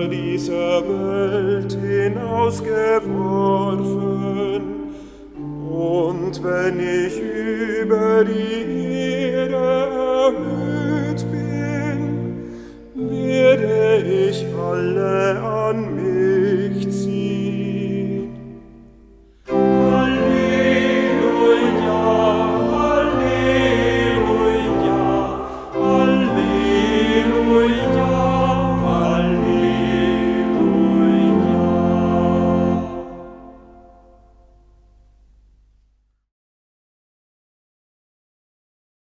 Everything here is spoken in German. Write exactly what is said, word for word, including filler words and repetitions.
dieser Welt hinausgeworfen. Und wenn ich über die Erde erhöht bin, werde ich alle an mich ziehen.